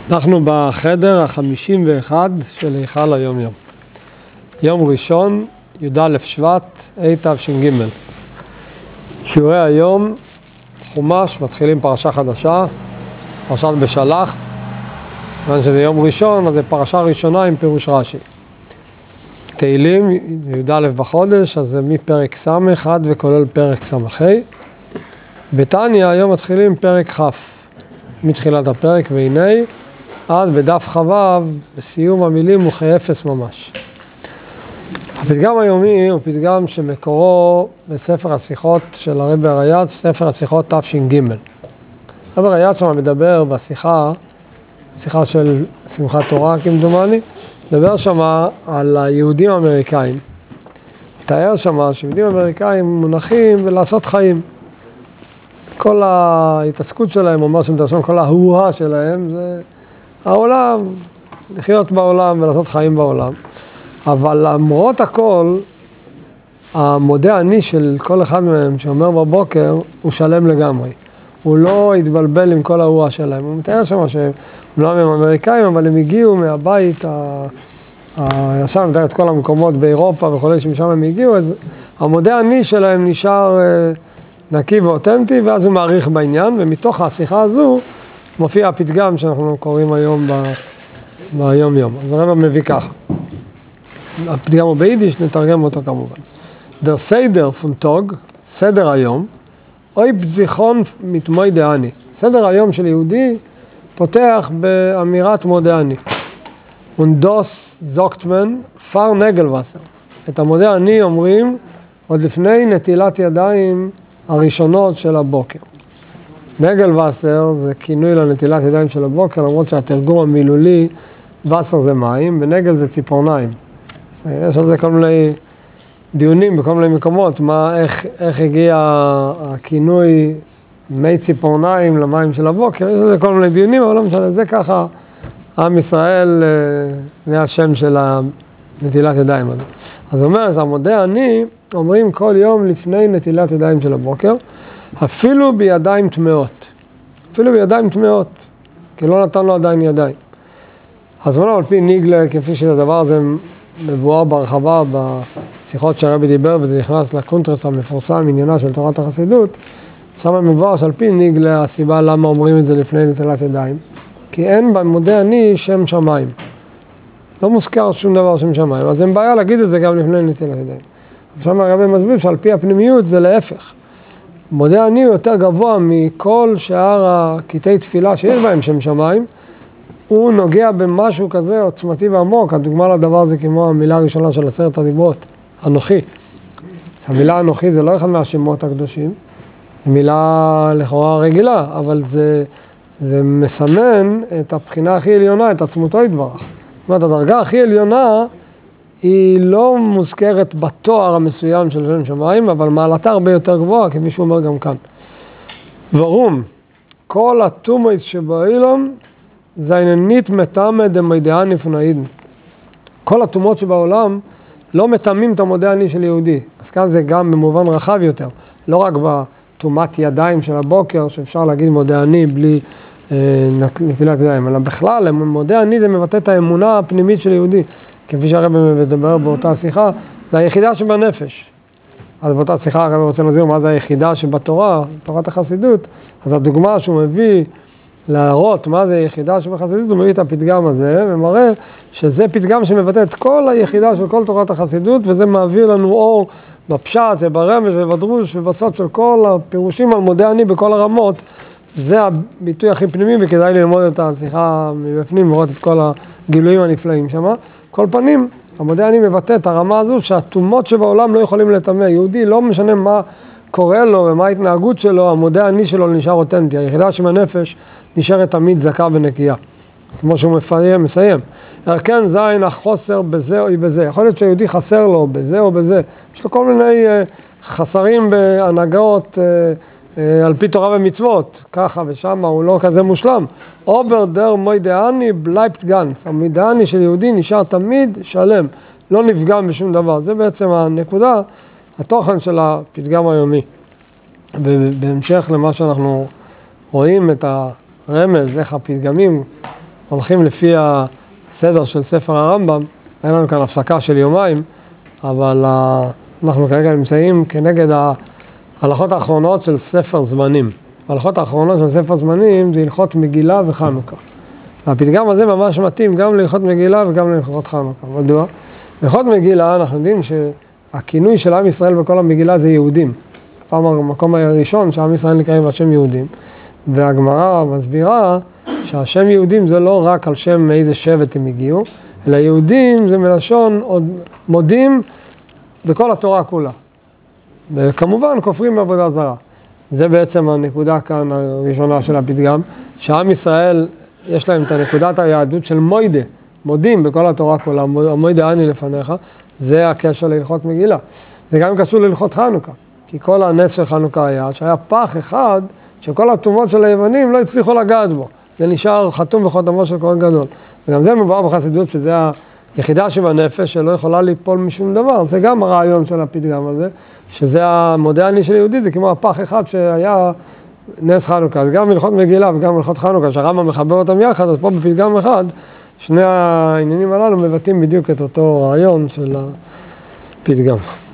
אנחנו בחדר ה-51 של היכל היום יום. יום ראשון, י"א שבט, תש"ג. שיעורי היום, חומש, מתחילים פרשה חדשה, פרשת בשלח. כיוון שזה יום ראשון, אז זה פרשה ראשונה עם פירוש רש"י. תהילים, י"א בחודש, אז זה מפרק ס' עד וכולל פרק ס"ה. בתניא, היום מתחילים פרק כ', מתחילת הפרק, והנה, עד בדף כ"ו, בסיום המילים הוא כאפס ממש. הפתגם היומי הוא פתגם שמקורו בספר השיחות של הרבי הריי"צ, ספר השיחות תש"ג. הרבי הריי"צ שם מדבר בשיחה, שיחה של שמחת תורה כמדומני, מדבר שם על היהודים האמריקאים. מתאר שם שיהודים אמריקאים מונחים ולעשות חיים. כל ההתעסקות שלהם, אומר שמדרשם, כל ההואה שלהם, זה העולם, לחיות בעולם ולעשות חיים בעולם. אבל למרות הכל, המודה אני של כל אחד מהם שאומר בבוקר, הוא שלם לגמרי. הוא לא התבלבל עם כל ההואה שלהם. הוא מתאר שם שהם לא הם אמריקאים, אבל הם הגיעו מהבית, ישר מתאר את כל המקומות באירופה וכולי, שמשם הם הגיעו, אז המודה אני שלהם נשאר נקי ואותנטי, ואז הוא מעריך בעניין, ומתוך השיחה הזו מופיע הפתגם שאנחנו קוראים היום ביום יום. אז הרב מביא ככה. הפתגם הוא ביידיש, נתרגם אותו כמובן. Der Seder von Tag, סדר היום, אוי בזיכרון מתמוי דעני. סדר היום של יהודי פותח באמירת מודה אני. Und das sagt man vor Nägelwasser. את המודה אני אומרים עוד לפני נטילת ידיים הראשונות של הבוקר. נגלווסר זה כינוי לנטילת ידיים של הבוקר, למרות שהתרגום המילולי, וסר זה מים, ונגל זה ציפורניים. יש על זה כל מיני דיונים בכל מיני מקומות, איך הגיע הכינוי מי ציפורניים למים של הבוקר, יש על זה כל מיני דיונים, אבל לא משנה, זה ככה עם ישראל, זה השם של הנטילת ידיים הזה. אז אומרת, המודה אני, אומרים כל יום לפני נטילת ידיים של הבוקר, אפילו בידיים טמאות. אפילו בידיים טמאות, כי לא נתן לו עדיין ידיים. אז אומרים, על פי ניגלה, כפי שהדבר הזה מבואר בהרחבה בשיחות שהרבי דיבר, וזה נכנס לקונטרס המפורסם, עניינה של תורת החסידות, שם מבואר שעל פי ניגלה, הסיבה למה אומרים את זה לפני נטילת ידיים, כי אין במודה אני שם שמיים. לא מוזכר שום דבר שם שמיים, אז אין בעיה להגיד את זה גם לפני נטילת ידיים. עכשיו הרבי מסביר שעל פי הפנימיות זה להפך. מודה אני הוא יותר גבוה מכל שאר הקטעי תפילה שיש בהם שם שמיים, הוא נוגע במשהו כזה עוצמתי ועמוק. הדוגמה לדבר הזה כמו המילה הראשונה של 10 הדיברות, אנוכי. המילה אנוכי זה לא אחד מהשמות הקדושים, זה מילה לכאורה רגילה, אבל זה מסמן את הבחינה הכי עליונה, את עצמותו יתברך. זאת אומרת, הדרגה הכי עליונה היא לא מוזכרת בתואר המסוים של שם שמיים, אבל מעלתה הרבה יותר גבוהה, כפי שהוא אומר גם כאן. ורום, כל התומות שבאילום, זה איננית מטמא דמיידען לפנאידן. כל התומות שבעולם לא מטמאים את המודה אני של יהודי. אז כאן זה גם במובן רחב יותר. לא רק בתומת ידיים של הבוקר, שאפשר להגיד מודה אני בלי נטילת ידיים, אלא בכלל, מודה אני זה מבטא את האמונה הפנימית של יהודי. כפי שהרבי מדבר באותה שיחה, זה היחידה שבנפש. אז באותה שיחה הרבי רוצה להסביר מה זה היחידה שבתורה, תורת החסידות. אז הדוגמה שהוא מביא להראות מה זה היחידה שבחסידות, הוא מביא את הפתגם הזה ומראה שזה פתגם שמבטא את כל היחידה של כל תורת החסידות, וזה מעביר לנו אור בפשט וברמז ובדרוש ובסוד של כל הפירושים על מודה אני בכל הרמות. זה הביטוי הכי פנימי, וכדאי ללמוד את השיחה מבפנים, לראות את כל הגילויים הנפלאים שם. כל פנים, המודה אני מבטא את הרמה הזו שהתומות שבעולם לא יכולים לטמא. יהודי לא משנה מה קורה לו ומה ההתנהגות שלו, המודה אני שלו נשאר אותנטי. היחידה שבנפש נשארת תמיד זכה ונקייה. כמו שהוא מסיים. כן זין החוסר בזה או בזה. יכול להיות שהיהודי חסר לו בזה או בזה. יש לו כל מיני חסרים בהנהגות, על פי תורה ומצוות, ככה ושמה, הוא לא כזה מושלם. אובר דר מוידעני בלייבט גנץ. המוידעני של יהודי נשאר תמיד שלם, לא נפגע בשום דבר. זה בעצם הנקודה, התוכן של הפתגם היומי. ובהמשך למה שאנחנו רואים את הרמז, איך הפתגמים הולכים לפי הסדר של ספר הרמב"ם, אין לנו כאן הפסקה של יומיים, אבל אנחנו כרגע נמצאים כנגד ההלכות האחרונות של ספר זמנים. ההלכות האחרונות של ספר זמנים זה הלכות מגילה וחנוכה. והפתגם הזה ממש מתאים גם להלכות מגילה וגם להלכות חנוכה. מדוע? בהלכות מגילה אנחנו יודעים שהכינוי של עם ישראל בכל המגילה זה יהודים. פעם המקום הראשון שעם ישראל נקראים בשם יהודים. והגמרא מסבירה שהשם יהודים זה לא רק על שם מאיזה שבט הם הגיעו, אלא יהודים זה מלשון עוד מודים בכל התורה כולה. וכמובן כופרים בעבודה זרה. זה בעצם הנקודה כאן הראשונה של הפתגם, שעם ישראל יש להם את הנקודת היהדות של מוידה, מודים בכל התורה כולה, מוידה אני לפניך, זה הקשר להלכות מגילה. זה גם קשור להלכות חנוכה, כי כל הנס של חנוכה היה שהיה פח אחד שכל הטומאות של היוונים לא הצליחו לגעת בו. זה נשאר חתום בחותמו של כהן גדול. וגם זה מבואר בחסידות שזה היחידה שבנפש שלא יכולה ליפול משום דבר. זה גם הרעיון של הפתגם הזה, שזה המודה אני של יהודי, זה כמו הפח אחד שהיה נס חנוכה. אז גם הלכות מגילה וגם הלכות חנוכה, שהרמב"ם מחבר אותם יחד, אז פה בפתגם אחד, שני העניינים הללו מבטאים בדיוק את אותו רעיון של הפתגם.